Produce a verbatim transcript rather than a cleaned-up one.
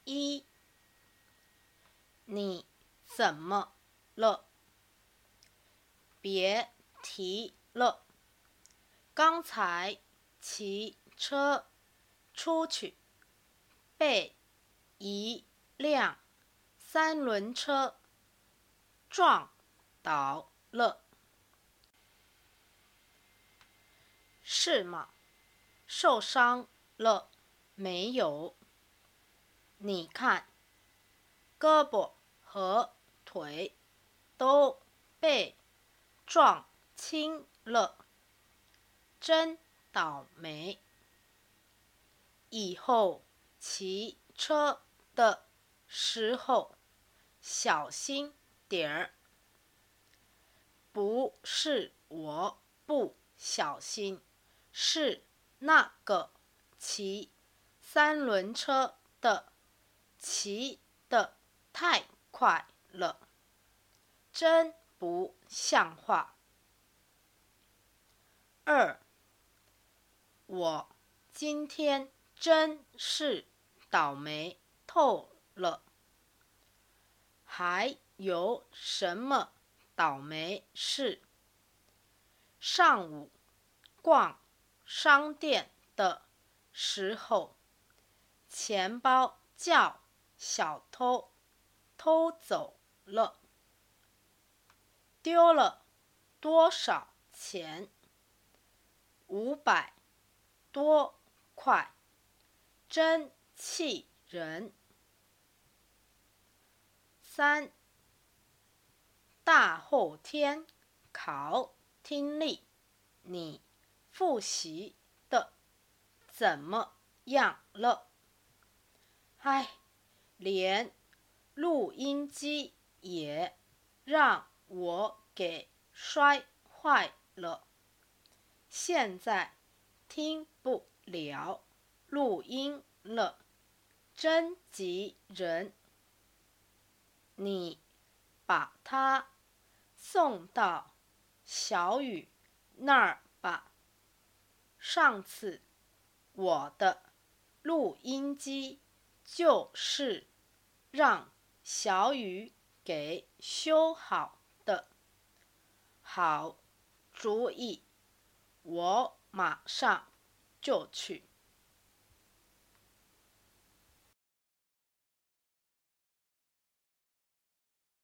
一，你怎么了？别提了，刚才骑车出去，被一辆三轮车撞倒了。是吗？受伤了没有？你看，胳膊和腿都被撞青了，真倒霉。以后骑车的时候小心点儿。不是我不小心，是那个骑三轮车的骑得太快了，真不像话。二，我今天真是倒霉透了。还有什么倒霉事？上午逛商店的时候，钱包叫小偷偷走了。丢了多少钱？五百多块，真气人。三，大后天考听力，你复习的怎么样了？唉，连录音机也让我给摔坏了，现在听不了录音了，真急人。你把它送到小雨那儿吧。上次我的录音机就是让小雨给修好的。好主意，我马上就去。